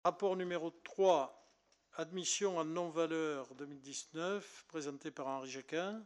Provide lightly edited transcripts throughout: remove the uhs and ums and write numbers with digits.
Rapport numéro 3, admission en non-valeur 2019, présenté par Henri Jacquin.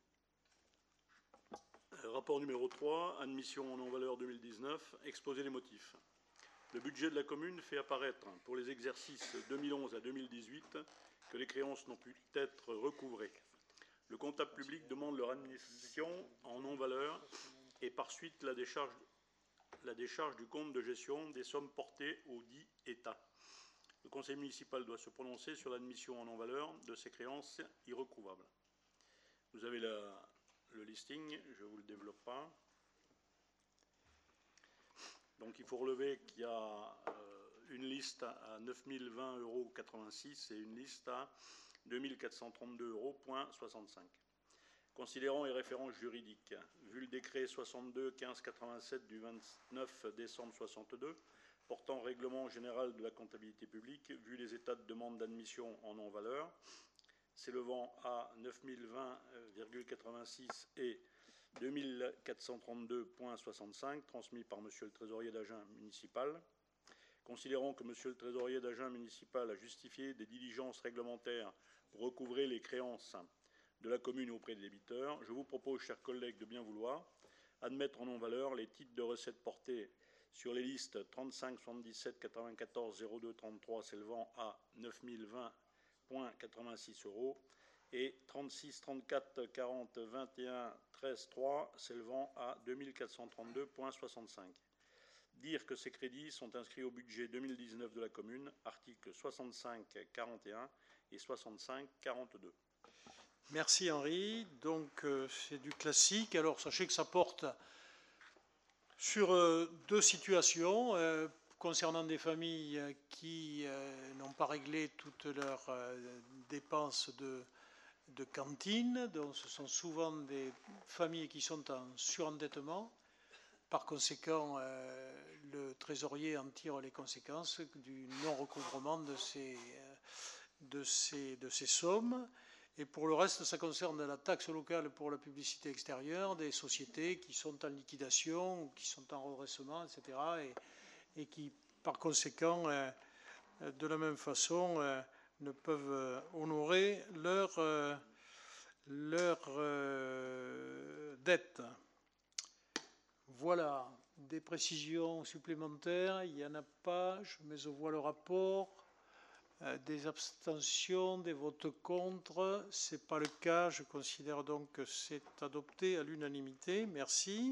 Rapport numéro 3, admission en non-valeur 2019, exposé des motifs. Le budget de la commune fait apparaître pour les exercices 2011 à 2018 que les créances n'ont pu être recouvrées. Le comptable public demande leur admission en non-valeur et par suite la décharge du compte de gestion des sommes portées au dit État. Le conseil municipal doit se prononcer sur l'admission en non-valeur de ces créances irrecouvrables. Vous avez le listing, je ne vous le développe pas. Donc il faut relever qu'il y a une liste à 9 020,86 € et une liste à 2 432,65 €. Considérant les références juridiques, vu le décret 62-1587 du 29 décembre 62, portant règlement général de la comptabilité publique, vu les états de demande d'admission en non-valeur, s'élevant à 9 020,86 et 2 432,65 transmis par M. le trésorier d'Agen municipal. Considérant que M. le trésorier d'Agen municipal a justifié des diligences réglementaires pour recouvrer les créances de la commune auprès des débiteurs, je vous propose, chers collègues, de bien vouloir admettre en non-valeur les titres de recettes portés sur les listes 35 77 94 02 33 s'élevant à 9 020,86 € et 36 34 40 21 13 3 s'élevant à 2 432,65 €. Dire que ces crédits sont inscrits au budget 2019 de la commune, articles 65-41 et 65-42. Merci Henri. Donc c'est du classique. Alors sachez que ça porte sur deux situations concernant des familles qui n'ont pas réglé toutes leurs dépenses de cantine. Donc ce sont souvent des familles qui sont en surendettement. Par conséquent, le trésorier en tire les conséquences du non-recouvrement de ces sommes. Et pour le reste, ça concerne la taxe locale pour la publicité extérieure, des sociétés qui sont en liquidation ou qui sont en redressement, etc. Et qui, par conséquent, de la même façon, ne peuvent honorer leur dette. Voilà, des précisions supplémentaires, il n'y en a pas, je mets au voie le rapport. Des abstentions, des votes contre, ce n'est pas le cas, je considère donc que c'est adopté à l'unanimité. Merci.